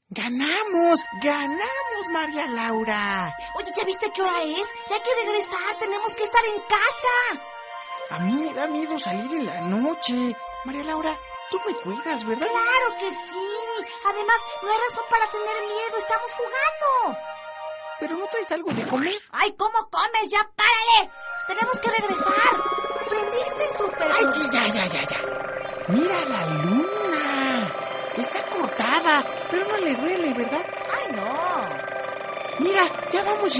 ¡Ganamos! ¡Ganamos, María Laura! Oye, ¿ya viste qué hora es? Ya hay que regresar, tenemos que estar en casa. A mí me da miedo salir en la noche. María Laura, tú me cuidas, ¿verdad? ¡Claro que sí! Además, no hay razón para tener miedo, estamos jugando. ¿Pero no traes algo de comer? ¡Ay, cómo comes! ¡Ya párale! ¡Tenemos que regresar! ¿Prendiste el súper? ¡Ay, sí, ya! ¡Mira la luna! Está cortada, pero no le duele, ¿verdad? ¡Ay, no! Mira, ya vamos